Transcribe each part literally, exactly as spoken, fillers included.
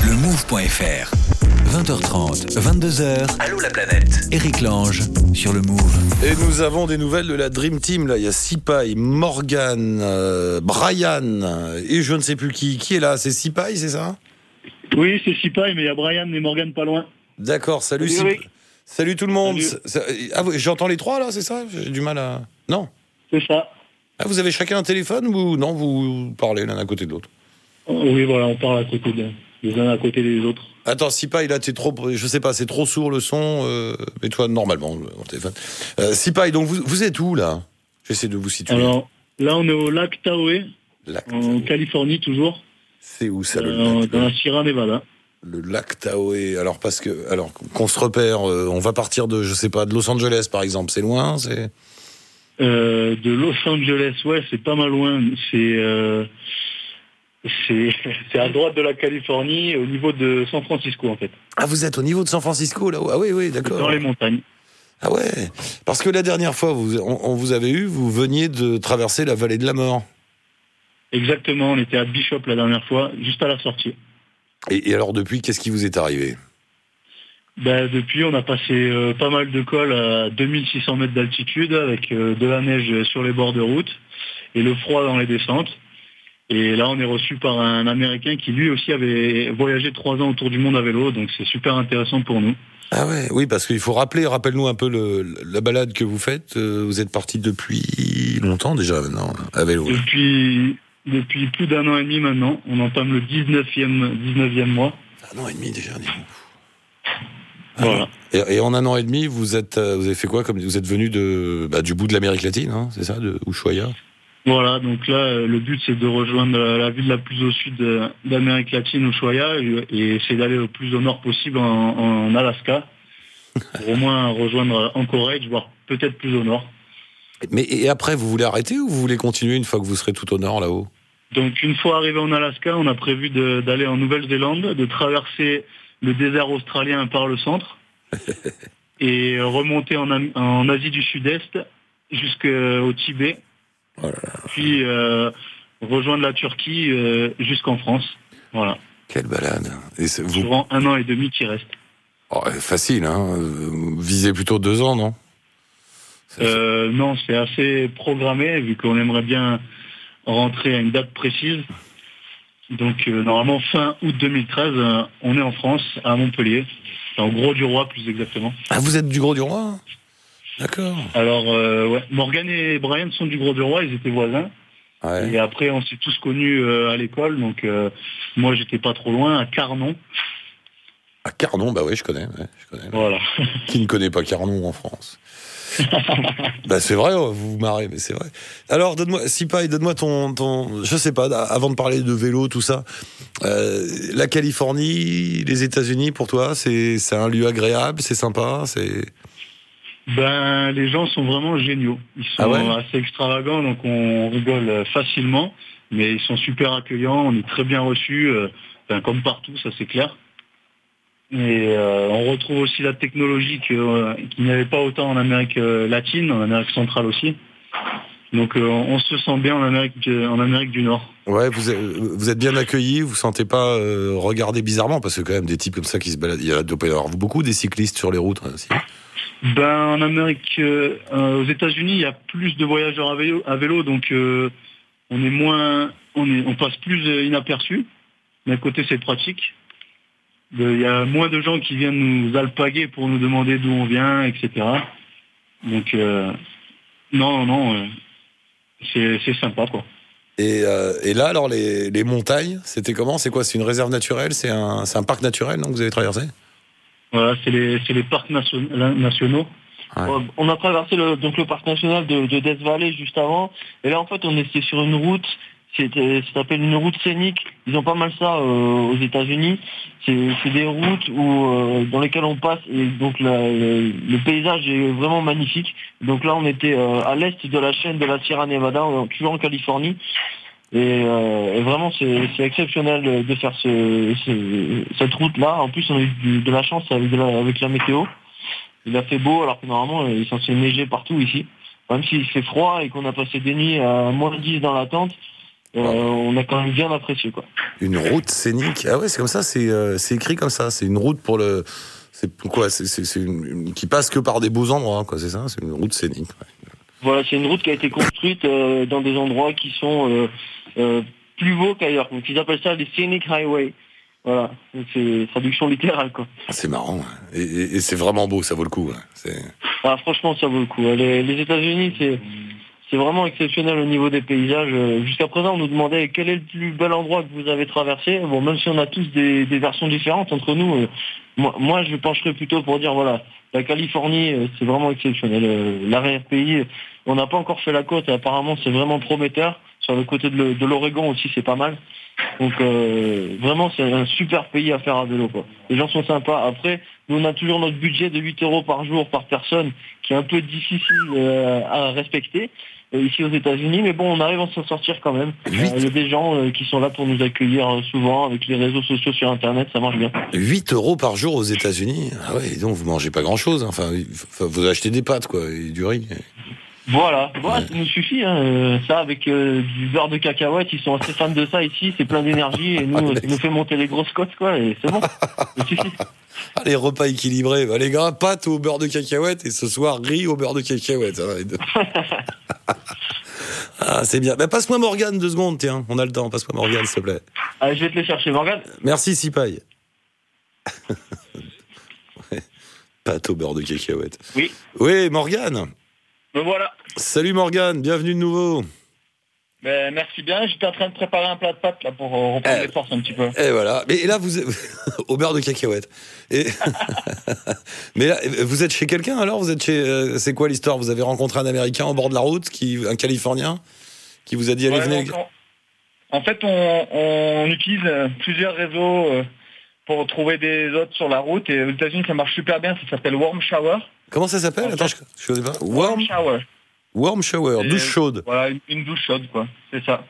le move point f r. vingt heures trente, vingt-deux heures. Allô la planète. Eric Lange sur le Move. Et nous avons des nouvelles de la Dream Team. Là, il y a Sipaï, Morgan, euh, Brian et je ne sais plus qui. Qui est là? C'est Sipaï, c'est ça? Oui, c'est Sipaï, mais il y a Brian et Morgan pas loin. D'accord, salut Salut, Sipaï. Salut tout le monde. Salut. Ça- Ah, vous- j'entends les trois là, c'est ça? J'ai du mal à... Non. C'est ça. Ah, vous avez chacun un téléphone ou non? Vous parlez l'un à côté de l'autre? Oh, oui, voilà, on parle à côté de, les uns à côté des autres. Attends, Sipaï, là, t'es trop... Je sais pas, c'est trop sourd le son. Euh... Mets-toi normalement, mon téléphone. Euh, Sipaï, donc vous, vous êtes où là? J'essaie de vous situer. Alors, là, on est au lac Tahoe, Lac en Tahoe. Californie, toujours, C'est où ça, le euh, lac dans la Sierra Nevada. Le lac Tahoe. Alors parce que, alors qu'on se repère, euh, on va partir de, je sais pas, de Los Angeles par exemple. C'est loin, c'est. Euh, de Los Angeles, ouais, c'est pas mal loin. C'est, euh, c'est, c'est à droite de la Californie, au niveau de San Francisco, en fait. Ah, vous êtes au niveau de San Francisco là-haut. Ah oui, oui, d'accord. Dans les montagnes. Ah ouais. Parce que la dernière fois, vous, on, on vous avait eu, vous veniez de traverser la vallée de la mort. Exactement, on était à Bishop la dernière fois, juste à la sortie. Et, et alors depuis, qu'est-ce qui vous est arrivé? Ben, depuis, on a passé euh, pas mal de cols à deux mille six cents mètres d'altitude avec euh, de la neige sur les bords de route et le froid dans les descentes. Et là, on est reçu par un Américain qui lui aussi avait voyagé trois ans autour du monde à vélo, donc c'est super intéressant pour nous. Ah ouais, oui, parce qu'il faut rappeler, rappelle-nous un peu le, la balade que vous faites. Euh, Vous êtes parti depuis longtemps déjà maintenant, à vélo. Depuis, depuis plus d'un an et demi maintenant, on entame le dix-neuvième, dix-neuvième mois. Un an et demi déjà, dis-moi. Voilà. Et, et en un an et demi, vous êtes, euh, vous avez fait quoi? Comme vous êtes venu de, bah, du bout de l'Amérique latine, hein, c'est ça, de Ushuaia? Voilà, donc là, euh, le but c'est de rejoindre la, la ville la plus au sud de- d'Amérique latine, Ushuaia, et, et essayer d'aller le plus au nord possible en, en Alaska, pour au moins rejoindre Anchorage, voire peut-être plus au nord. Mais et après, vous voulez arrêter ou vous voulez continuer une fois que vous serez tout au nord là-haut? Donc une fois arrivé en Alaska, on a prévu de- d'aller en Nouvelle-Zélande, de traverser le désert australien par le centre, et remonter en, Am- en Asie du Sud-Est jusqu'au Tibet, Oh là là, puis euh, rejoindre la Turquie euh, jusqu'en France. Voilà. quelle balade! Et c'est- vous, Durant un an et demi qui reste. oh, facile, hein. Vous visez plutôt deux ans, non? C'est- Euh, non, c'est assez programmé vu qu'on aimerait bien rentrer à une date précise. Donc euh, normalement fin août deux mille treize, euh, on est en France, à Montpellier, en Gros du Roi plus exactement. Ah, vous êtes du Gros du Roi? D'accord. Alors euh, ouais, Morgan et Brian sont du Gros du Roi, ils étaient voisins. Ouais. Et après on s'est tous connus euh, à l'école, donc euh, moi j'étais pas trop loin, à Carnon. Ah, Carnon, bah oui, je connais. Ouais, je connais. Voilà. Qui ne connaît pas Carnon en France? Bah c'est vrai, vous vous marrez, mais c'est vrai. Alors, donne-moi, Sipaï, donne-moi ton, ton, je sais pas, avant de parler de vélo, tout ça, euh, la Californie, les États-Unis, pour toi, c'est, c'est un lieu agréable, c'est sympa, c'est. Ben, les gens sont vraiment géniaux. Ils sont Ah ouais assez extravagants, donc on rigole facilement, mais ils sont super accueillants, on est très bien reçus, euh, ben, comme partout, ça c'est clair. Et euh, on retrouve aussi la technologie que, euh, qu'il n'y avait pas autant en Amérique euh, latine, en Amérique centrale aussi. Donc euh, on se sent bien en Amérique, du- en Amérique du Nord. Ouais, vous êtes, vous êtes bien accueillis, vous sentez pas euh, regardé bizarrement, parce que quand même des types comme ça qui se baladent, il y a doit pas y avoir beaucoup des cyclistes sur les routes, hein, si. Ben, en Amérique, euh, euh, aux États-Unis, il y a plus de voyageurs à vélo, à vélo donc euh, on est moins, on est, on passe plus euh, inaperçu. D'un côté, c'est pratique. Euh, Il y a moins de gens qui viennent nous alpaguer pour nous demander d'où on vient, et cetera. Donc, euh, non, non, euh, c'est, c'est sympa, quoi. Et, euh, et là, alors, les, les montagnes, c'était comment? C'est quoi? C'est une réserve naturelle? C'est un, c'est un parc naturel, non, que vous avez traversé? Voilà, c'est les, c'est les parcs nation- nationaux. Ouais. Euh, On a traversé le, donc le parc national de, de Death Valley juste avant. Et là, en fait, on était sur une route. C'était, ça s'appelle une route scénique. Ils ont pas mal ça euh, aux États-Unis. C'est, c'est des routes où euh, dans lesquelles on passe et donc la- le, le paysage est vraiment magnifique. Donc là, on était euh, à l'est de la chaîne de la Sierra Nevada, euh, toujours en Californie. Et, euh, et vraiment, c'est, c'est exceptionnel de, de faire ce, ce- cette route-là. En plus, on a eu du- de la chance avec, de la, avec la météo. Il a fait beau alors que normalement il est censé neiger partout ici. Même s'il fait froid et qu'on a passé des nuits à moins dix dans la tente, Euh, on a quand même bien apprécié, quoi. Une route scénique. Ah ouais, c'est comme ça, c'est, euh, c'est écrit comme ça. C'est une route pour le. C'est quoi c'est, c'est, c'est une, une, qui passe que par des beaux endroits, quoi. C'est ça. C'est une route scénique. Ouais. Voilà, c'est une route qui a été construite euh, dans des endroits qui sont euh, euh, plus beaux qu'ailleurs. Donc ils appellent ça les scenic highway. Voilà, c'est traduction littérale, quoi. C'est marrant. Ouais. Et, et, et c'est vraiment beau, ça vaut le coup. Ouais. C'est... Ah, franchement, ça vaut le coup. Les, les États-Unis, c'est c'est vraiment exceptionnel au niveau des paysages. Jusqu'à présent, on nous demandait quel est le plus bel endroit que vous avez traversé. Bon, même si on a tous des, des versions différentes entre nous, euh, moi, moi, je pencherais plutôt pour dire, voilà, la Californie, euh, c'est vraiment exceptionnel. Euh, l'arrière-pays, on n'a pas encore fait la côte, et apparemment, c'est vraiment prometteur. Sur le côté de, le, de l'Oregon aussi, c'est pas mal. Donc, euh, vraiment, c'est un super pays à faire à vélo, quoi. Les gens sont sympas. Après, nous, on a toujours notre budget de huit euros par jour par personne, qui est un peu difficile euh, à respecter. Ici aux États-Unis, mais bon, on arrive à s'en sortir quand même. Il euh, y a des gens euh, qui sont là pour nous accueillir euh, souvent avec les réseaux sociaux sur Internet, ça marche bien. huit euros par jour aux États-Unis. Ah ouais, donc vous mangez pas grand-chose. Enfin, vous achetez des pâtes, quoi, et du riz. Voilà, voilà, ouais. Ça nous suffit. Hein. Ça, avec euh, du beurre de cacahuète, ils sont assez fans de ça ici. C'est plein d'énergie et nous, ah, ça nous fait monter les grosses côtes, quoi. Et c'est bon, ça suffit. Ah, les repas équilibrés. Bah, les gars, pâtes au beurre de cacahuète et ce soir, riz au beurre de cacahuète. Hein, ah, c'est bien. Bah, passe-moi Morgane deux secondes, tiens. On a le temps. Passe-moi Morgane, s'il te plaît. Allez, je vais te les chercher, Morgane. Merci, Sipaï. Ouais. Pâte au beurre de cacahuète. Oui. Oui, Morgane. Me voilà. Salut Morgane, bienvenue de nouveau. Ben, merci bien, j'étais en train de préparer un plat de pâtes là, pour reprendre eh, les forces un petit peu. Et voilà, et là vous au beurre de cacahuète. Et... Mais là, vous êtes chez quelqu'un alors vous êtes chez... Euh, c'est quoi l'histoire? Vous avez rencontré un Américain au bord de la route, qui... un Californien, qui vous a dit allez ouais, venez. Donc, on... En fait, on, on utilise plusieurs réseaux pour trouver des hôtes sur la route, et aux États-Unis ça marche super bien, ça s'appelle Warm Shower. Comment ça s'appelle? Attends, je ne sais pas. Warm, warm Shower. Warm Shower, et douche chaude. Voilà, une, une douche chaude, quoi. C'est ça.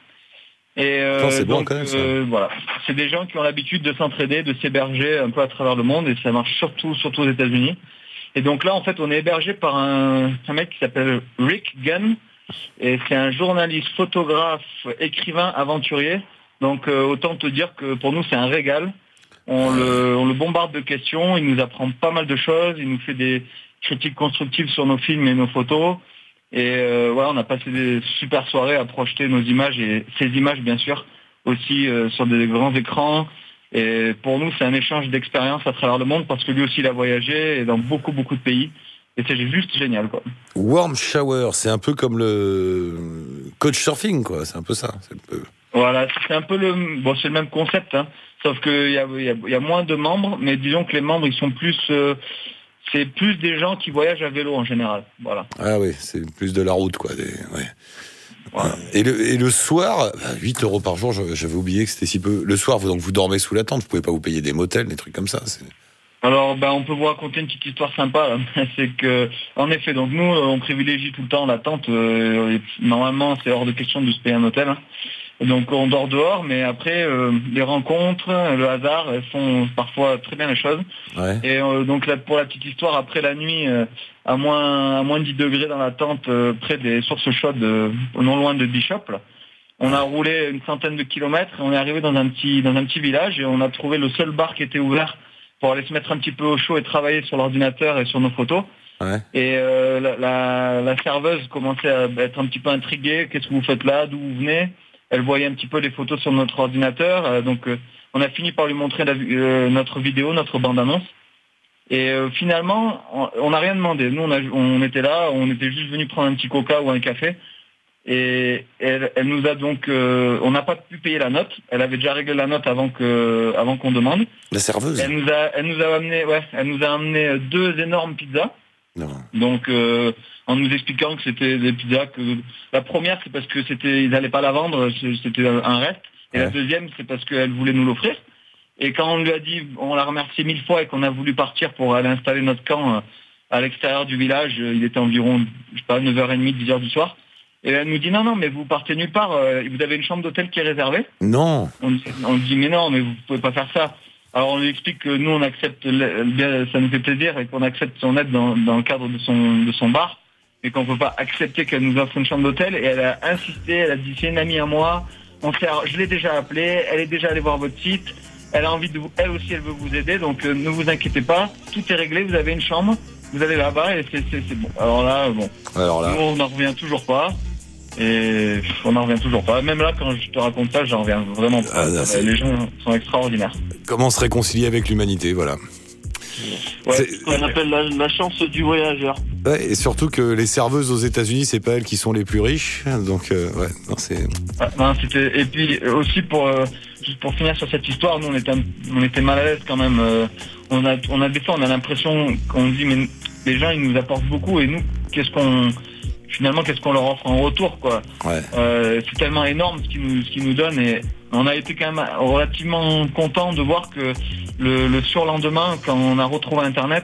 Et euh, Attends, c'est donc, bon quand même, ça. Euh, voilà, c'est des gens qui ont l'habitude de s'entraider, de s'héberger un peu à travers le monde, et ça marche surtout, surtout aux États-Unis. Et donc là, en fait, on est hébergé par un, un mec qui s'appelle Rick Gunn, et c'est un journaliste, photographe, écrivain, aventurier. Donc euh, autant te dire que pour nous, c'est un régal. On le, on le bombarde de questions, il nous apprend pas mal de choses, il nous fait des critiques constructives sur nos films et nos photos. Et euh, voilà, on a passé des super soirées à projeter nos images, et ces images bien sûr aussi euh, sur des grands écrans. Et pour nous, c'est un échange d'expériences à travers le monde, parce que lui aussi il a voyagé et dans beaucoup beaucoup de pays. Et c'est juste génial, quoi. Warm Shower, c'est un peu comme le coach surfing, quoi. C'est un peu ça. C'est un peu... Voilà, c'est un peu le, bon, c'est le même concept, hein. Sauf qu'il y a, y, a, y a moins de membres, mais disons que les membres, ils sont plus, euh, c'est plus des gens qui voyagent à vélo en général. Voilà. Ah oui, c'est plus de la route, quoi. Des, ouais. Voilà. Et, le, et le soir, huit euros par jour, j'avais oublié que c'était si peu. Le soir, vous, donc, vous dormez sous la tente, vous pouvez pas vous payer des motels, des trucs comme ça. C'est... Alors, ben, on peut vous raconter une petite histoire sympa. Là. C'est que, en effet, donc nous, on privilégie tout le temps la tente. Euh, normalement, c'est hors de question de se payer un hôtel. Hein. Donc, on dort dehors, mais après, euh, les rencontres, le hasard, elles font parfois très bien les choses. Ouais. Et euh, donc, là, pour la petite histoire, après la nuit, euh, à moins à moins de dix degrés dans la tente, euh, près des sources chaudes, euh, non loin de Bishop, là, on a roulé une centaine de kilomètres. Et on est arrivé dans un petit dans un petit village, et on a trouvé le seul bar qui était ouvert pour aller se mettre un petit peu au chaud et travailler sur l'ordinateur et sur nos photos. Ouais. Et euh, la, la, la serveuse commençait à être un petit peu intriguée. Qu'est-ce que vous faites là? D'où vous venez? Elle voyait un petit peu les photos sur notre ordinateur. Euh, donc euh, on a fini par lui montrer la, euh, notre vidéo, notre bande-annonce. Et euh, finalement, on n'a rien demandé. Nous, on, a, on était là, on était juste venu prendre un petit coca ou un café. Et elle, elle nous a donc, euh, on n'a pas pu payer la note. Elle avait déjà réglé la note avant que, avant qu'on demande. La serveuse. Elle nous a, elle nous a amené, ouais, elle nous a amené deux énormes pizzas. Non. Donc, euh, en nous expliquant que c'était des pizzas que la première, c'est parce que c'était, ils n'allaient pas la vendre, c'était un reste. Et ouais. La deuxième, c'est parce qu'elle voulait nous l'offrir. Et quand on lui a dit, on l'a remercié mille fois, et qu'on a voulu partir pour aller installer notre camp à l'extérieur du village, il était environ, je sais pas, neuf heures trente, dix heures du soir. Et elle nous dit non, non, mais vous partez nulle part, euh, vous avez une chambre d'hôtel qui est réservée. Non. On, on dit mais non, mais vous pouvez pas faire ça. Alors on lui explique que nous on accepte, ça nous fait plaisir, et qu'on accepte son aide dans, dans le cadre de son, de son bar, mais qu'on peut pas accepter qu'elle nous offre une chambre d'hôtel. Et elle a insisté, elle a dit c'est une amie à moi, on s'est, je l'ai déjà appelée, elle est déjà allée voir votre site, elle a envie de vous, elle aussi elle veut vous aider, donc euh, ne vous inquiétez pas, tout est réglé, vous avez une chambre, vous allez là-bas et c'est, c'est, c'est bon. Alors là, bon, Alors là. nous, on n'en revient toujours pas. Et on n'en revient toujours pas. Même là, quand je te raconte ça, j'en reviens vraiment pas. Ah, là, c'est... Les gens sont extraordinaires. Comment se réconcilier avec l'humanité, voilà. Ouais, c'est ce qu'on appelle la, la chance du voyageur. Ouais, et surtout que les serveuses aux États-Unis, c'est pas elles qui sont les plus riches, donc euh, ouais, non, c'est. Ah, non, c'était. Et puis aussi pour euh, juste pour finir sur cette histoire, nous on était on était mal à l'aise quand même. Euh, on a on a des fois on a l'impression qu'on dit mais les gens ils nous apportent beaucoup et nous qu'est-ce qu'on finalement qu'est-ce qu'on leur offre en retour quoi. Ouais. Euh, c'est tellement énorme ce qu'ils nous ce qu'ils nous donnent et on a été quand même relativement content de voir que le, le surlendemain quand on a retrouvé Internet.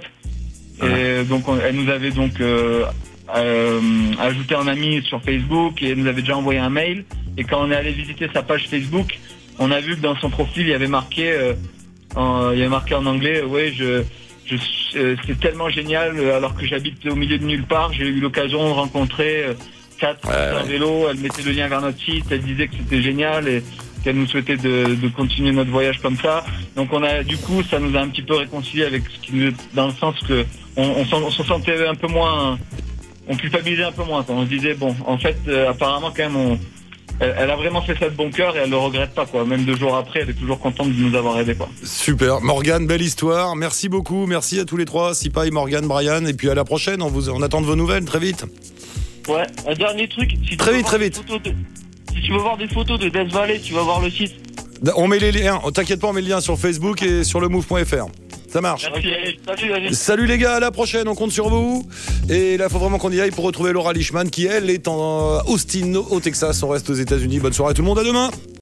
Et donc on, elle nous avait donc euh, euh, ajouté un ami sur Facebook et elle nous avait déjà envoyé un mail. Et quand on est allé visiter sa page Facebook, on a vu que dans son profil il y avait marqué, euh, en, il y avait marqué en anglais, ouais, je, je, euh, c'est tellement génial. Alors que j'habite au milieu de nulle part, j'ai eu l'occasion de rencontrer euh, quatre ouais, ouais. vélos. Elle mettait le lien vers notre site, elle disait que c'était génial et qu'elle nous souhaitait de, de continuer notre voyage comme ça. Donc on a, du coup, ça nous a un petit peu réconcilié avec ce qui nous, dans le sens que on, on, on se sentait un peu moins, on culpabilisait un peu moins. Quand on se disait bon, en fait, euh, apparemment quand même, on, elle, elle a vraiment fait ça de bon cœur et elle le regrette pas quoi. Même deux jours après, elle est toujours contente de nous avoir aidés quoi. Super, Morgane, belle histoire. Merci beaucoup, merci à tous les trois, Sipaï, Morgane, Brian, et puis à la prochaine. On vous, on attend de vos nouvelles très vite. Ouais, un dernier truc. Si très vite, très vite. De, si tu veux voir des photos de Death Valley, tu vas voir le site. On met les liens, oh, t'inquiète pas, on met le lien sur Facebook et sur le move point f r. Ça marche. Okay. Salut, allez. Salut les gars, à la prochaine, on compte sur vous. Et là, il faut vraiment qu'on y aille pour retrouver Laura Lichman qui, elle, est en Austin, au Texas. On reste aux États-Unis. Bonne soirée à tout le monde, à demain.